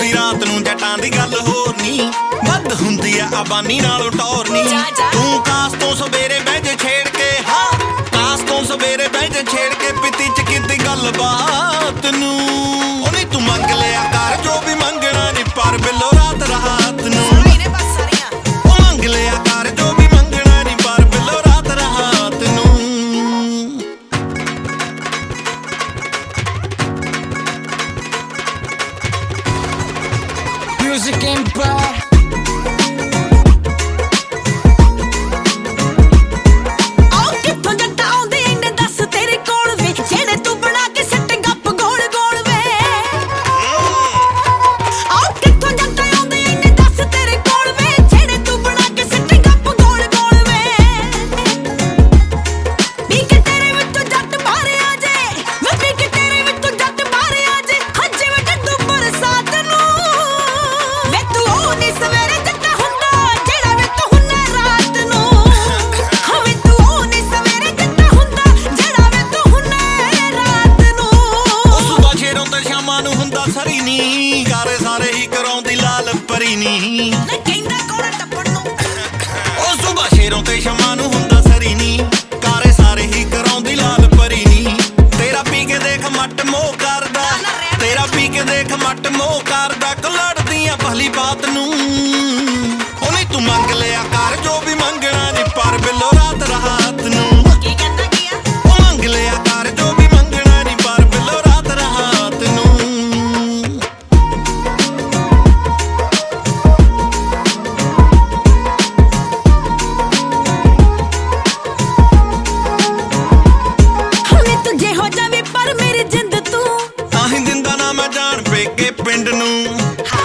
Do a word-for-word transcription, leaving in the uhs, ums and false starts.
ਹੁੰਦੀ ਰਾਤ ਨੂੰ ਜੱਟਾਂ ਦੀ ਗੱਲ ਹੋਰ ਨੀ, ਵੱਧ ਹੁੰਦੀ ਆ ਆਬਾਨੀ ਨਾਲੋਂ ਟੌਰ ਨੀ। ਤੂੰ ਕਾਸ ਤੋਂ ਸਵੇਰੇ ਬਹਿ ਜੇ ਛੇੜ ਕੇ, ਹਾਂ ਕਾਸ ਤੋਂ ਸਵੇਰੇ ਬਹਿ ਜੇ ਛੇੜ ਕੇ, ਪਿੱਤੀ ਚ ਕੀਤੀ ਗੱਲਬਾਤ ਨੂੰ। ਉਹ ਨੀ ਤੂੰ ਮੰਗ ਲਿਆ ਕਰ ਜੋ ਵੀ ਮੰਗਣਾ ਨੀ, ਪਰ ਬਿੱਲੋ ਰਾਤ ਰਾਤ ਨੂੰ। ਉਹ ਮੰਗ ਲਿਆ ਕਰ ਜੋ ਵੀ ਮੰਗਣਾ ਨੀ, ਪਰ ਬਿੱਲੋ ਰਾਤ ਰਾਤ ਨੂੰ। Music Empire. ਸਰੀ ਨੀ ਕਾਰੇ ਸਾਰੇ ਹੀ ਕਰਾਉਂਦੀ ਲਾਲ ਪਰੀ ਨੀ, ਕਹਿੰਦਾ ਕੌਣ ਟੱਪਣ ਨੂੰ। ਉਹ ਸੁਬਾ ਸ਼ੇਰੋਂ ਤੇ ਸ਼ਮਾਂ ਨੂੰ ਹੁੰਦਾ ਸਰੀ ਨੀ, ਕਾਰੇ ਸਾਰੇ ਹੀ ਕਰਾਉਂਦੀ ਲਾਲ ਪਰੀ ਨੀ। ਤੇਰਾ ਪੀ ਕੇ ਦੇਖ ਮੱਟ ਮੋਹ ਕਰਦਾ, ਤੇਰਾ ਪੀ ਕੇ ਦੇਖ ਮੱਟ ਮੋਹ ਕਰਦਾ, ਲੜਦੀਆਂ ਭਲੀ ਬਾਤ ਨੂੰ। ਉਹ ਨੀ ਤੂੰ ਮੰਗ ਲਿਆ ਕਰ ਜੋ ਵੀ ਮੰਗਣਾ ਨੀ, ਪਰ ਬਿੱਲੋ ਰਾਤ ਰਾਤ ਨੂੰ। ਕੀ ਕਹਿੰਦਾ ਕੀ ਆ? ਉਹ ਮੰਗ ਲਿਆ ਕਰ ਜੋ ਵੀ ਮੰਗਣਾ ਨੀ, ਪਰ ਬਿੱਲੋ ਰਾਤ ਰਾਤ ਨੂੰ। ਪਿੰਡ ਨੂੰ